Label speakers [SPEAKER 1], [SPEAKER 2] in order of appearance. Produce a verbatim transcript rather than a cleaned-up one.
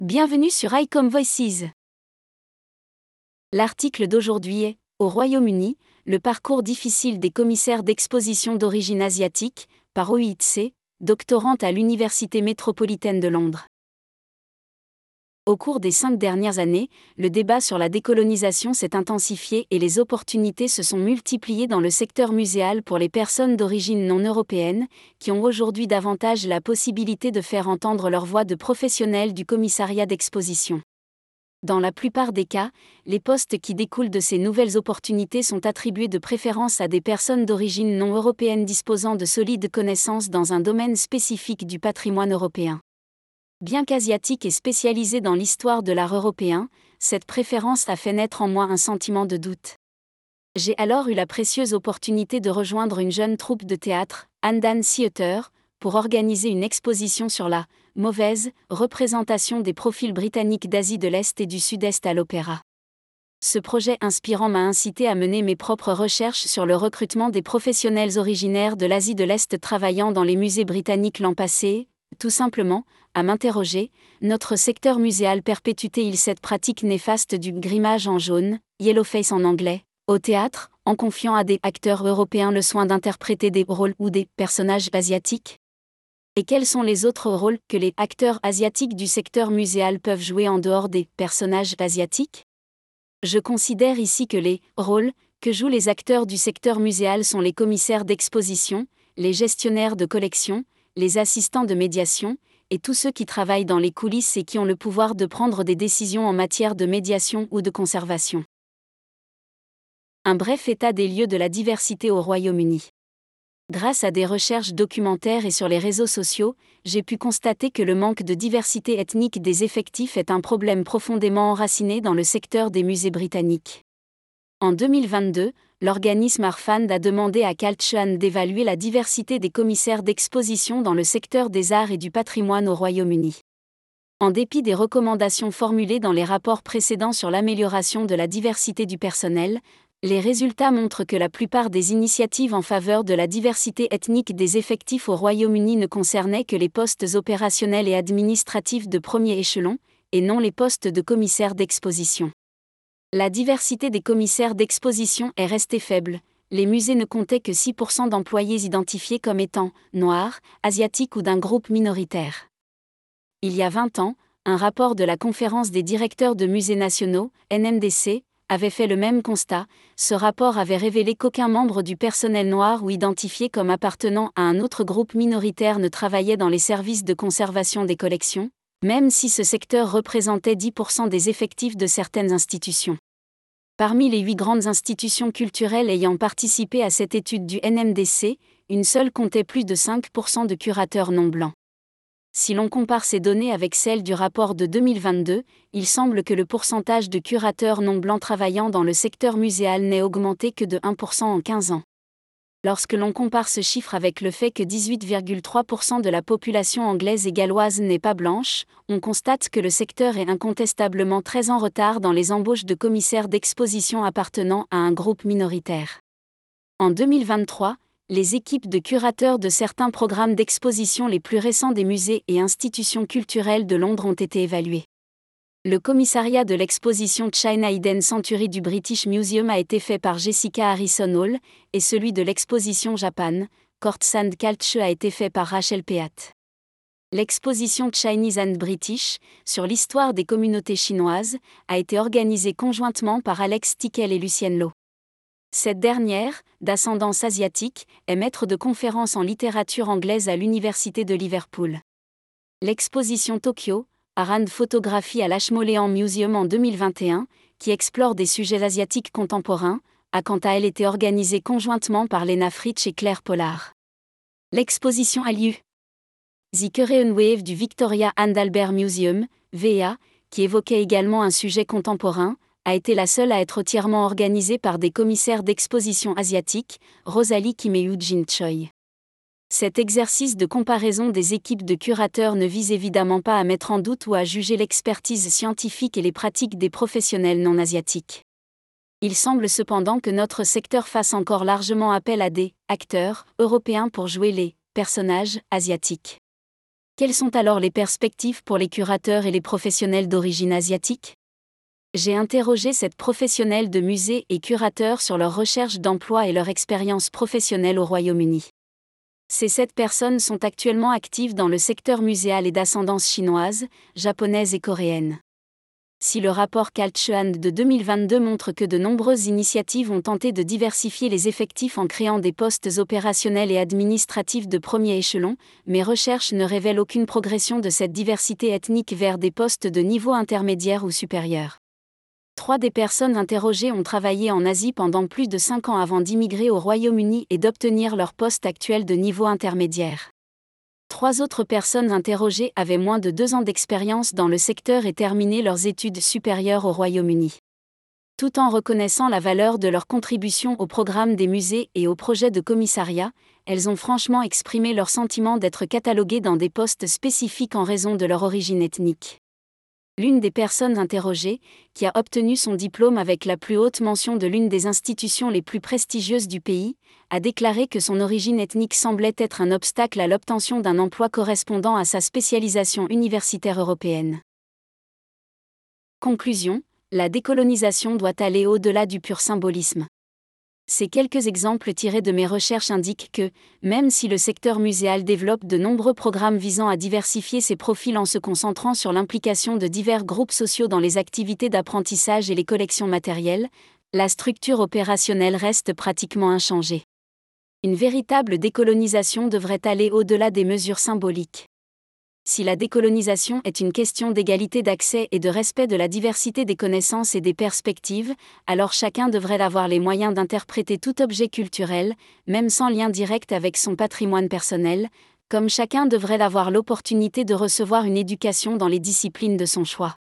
[SPEAKER 1] Bienvenue sur iCom Voices. L'article d'aujourd'hui est « Au Royaume-Uni, le parcours difficile des commissaires d'exposition d'origine asiatique » par Oitse, doctorante à l'Université métropolitaine de Londres. Au cours des cinq dernières années, le débat sur la décolonisation s'est intensifié et les opportunités se sont multipliées dans le secteur muséal pour les personnes d'origine non européenne, qui ont aujourd'hui davantage la possibilité de faire entendre leur voix de professionnels du commissariat d'exposition. Dans la plupart des cas, les postes qui découlent de ces nouvelles opportunités sont attribués de préférence à des personnes d'origine non européenne disposant de solides connaissances dans un domaine spécifique du patrimoine européen. Bien qu'asiatique et spécialisée dans l'histoire de l'art européen, cette préférence a fait naître en moi un sentiment de doute. J'ai alors eu la précieuse opportunité de rejoindre une jeune troupe de théâtre, Andan Theatre, pour organiser une exposition sur la « mauvaise » représentation des profils britanniques d'Asie de l'Est et du Sud-Est à l'opéra. Ce projet inspirant m'a incité à mener mes propres recherches sur le recrutement des professionnels originaires de l'Asie de l'Est travaillant dans les musées britanniques l'an passé, tout simplement, à m'interroger, notre secteur muséal perpétue-t-il cette pratique néfaste du grimage en jaune, yellowface en anglais, au théâtre, en confiant à des acteurs européens le soin d'interpréter des rôles ou des personnages asiatiques? Et quels sont les autres rôles que les acteurs asiatiques du secteur muséal peuvent jouer en dehors des personnages asiatiques? Je considère ici que les rôles que jouent les acteurs du secteur muséal sont les commissaires d'exposition, les gestionnaires de collection, les assistants de médiation, et tous ceux qui travaillent dans les coulisses et qui ont le pouvoir de prendre des décisions en matière de médiation ou de conservation. Un bref état des lieux de la diversité au Royaume-Uni. Grâce à des recherches documentaires et sur les réseaux sociaux, j'ai pu constater que le manque de diversité ethnique des effectifs est un problème profondément enraciné dans le secteur des musées britanniques. En deux mille vingt-deux, l'organisme Arfand a demandé à Caltchan d'évaluer la diversité des commissaires d'exposition dans le secteur des arts et du patrimoine au Royaume-Uni. En dépit des recommandations formulées dans les rapports précédents sur l'amélioration de la diversité du personnel, les résultats montrent que la plupart des initiatives en faveur de la diversité ethnique des effectifs au Royaume-Uni ne concernaient que les postes opérationnels et administratifs de premier échelon, et non les postes de commissaires d'exposition. La diversité des commissaires d'exposition est restée faible, les musées ne comptaient que six pour cent d'employés identifiés comme étant noirs, asiatiques ou d'un groupe minoritaire. Il y a vingt ans, un rapport de la Conférence des directeurs de musées nationaux, N M D C, avait fait le même constat. Ce rapport avait révélé qu'aucun membre du personnel noir ou identifié comme appartenant à un autre groupe minoritaire ne travaillait dans les services de conservation des collections, même si ce secteur représentait dix pour cent des effectifs de certaines institutions. Parmi les huit grandes institutions culturelles ayant participé à cette étude du N M D C, une seule comptait plus de cinq pour cent de curateurs non blancs. Si l'on compare ces données avec celles du rapport de deux mille vingt-deux, il semble que le pourcentage de curateurs non blancs travaillant dans le secteur muséal n'ait augmenté que de un pour cent en quinze ans. Lorsque l'on compare ce chiffre avec le fait que dix-huit virgule trois pour cent de la population anglaise et galloise n'est pas blanche, on constate que le secteur est incontestablement très en retard dans les embauches de commissaires d'exposition appartenant à un groupe minoritaire. En deux mille vingt-trois, les équipes de curateurs de certains programmes d'exposition les plus récents des musées et institutions culturelles de Londres ont été évalués. Le commissariat de l'exposition China Hidden Century du British Museum a été fait par Jessica Harrison Hall, et celui de l'exposition Japan, Courtsand Culture a été fait par Rachel Peat. L'exposition Chinese and British, sur l'histoire des communautés chinoises, a été organisée conjointement par Alex Tickell et Lucienne Lowe. Cette dernière, d'ascendance asiatique, est maître de conférences en littérature anglaise à l'Université de Liverpool. L'exposition Tokyo, Arand Photographie à l'Ashmolean Museum en deux mille vingt et un, qui explore des sujets asiatiques contemporains, a quant à elle été organisée conjointement par Lena Fritsch et Claire Pollard. L'exposition a lieu The Korean Wave du Victoria and Albert Museum, V A, qui évoquait également un sujet contemporain, a été la seule à être entièrement organisée par des commissaires d'exposition asiatiques, Rosalie Kim et Eugene Choi. Cet exercice de comparaison des équipes de curateurs ne vise évidemment pas à mettre en doute ou à juger l'expertise scientifique et les pratiques des professionnels non asiatiques. Il semble cependant que notre secteur fasse encore largement appel à des acteurs européens pour jouer les personnages asiatiques. Quelles sont alors les perspectives pour les curateurs et les professionnels d'origine asiatique ? J'ai interrogé cette professionnelle de musée et curateur sur leur recherche d'emploi et leur expérience professionnelle au Royaume-Uni. Ces sept personnes sont actuellement actives dans le secteur muséal et d'ascendance chinoise, japonaise et coréenne. Si le rapport Culture de deux mille vingt-deux montre que de nombreuses initiatives ont tenté de diversifier les effectifs en créant des postes opérationnels et administratifs de premier échelon, mes recherches ne révèlent aucune progression de cette diversité ethnique vers des postes de niveau intermédiaire ou supérieur. Trois des personnes interrogées ont travaillé en Asie pendant plus de cinq ans avant d'immigrer au Royaume-Uni et d'obtenir leur poste actuel de niveau intermédiaire. Trois autres personnes interrogées avaient moins de deux ans d'expérience dans le secteur et terminé leurs études supérieures au Royaume-Uni. Tout en reconnaissant la valeur de leur contribution au programme des musées et au projet de commissariat, elles ont franchement exprimé leur sentiment d'être cataloguées dans des postes spécifiques en raison de leur origine ethnique. L'une des personnes interrogées, qui a obtenu son diplôme avec la plus haute mention de l'une des institutions les plus prestigieuses du pays, a déclaré que son origine ethnique semblait être un obstacle à l'obtention d'un emploi correspondant à sa spécialisation universitaire européenne. Conclusion, la décolonisation doit aller au-delà du pur symbolisme. Ces quelques exemples tirés de mes recherches indiquent que, même si le secteur muséal développe de nombreux programmes visant à diversifier ses profils en se concentrant sur l'implication de divers groupes sociaux dans les activités d'apprentissage et les collections matérielles, la structure opérationnelle reste pratiquement inchangée. Une véritable décolonisation devrait aller au-delà des mesures symboliques. Si la décolonisation est une question d'égalité d'accès et de respect de la diversité des connaissances et des perspectives, alors chacun devrait avoir les moyens d'interpréter tout objet culturel, même sans lien direct avec son patrimoine personnel, comme chacun devrait avoir l'opportunité de recevoir une éducation dans les disciplines de son choix.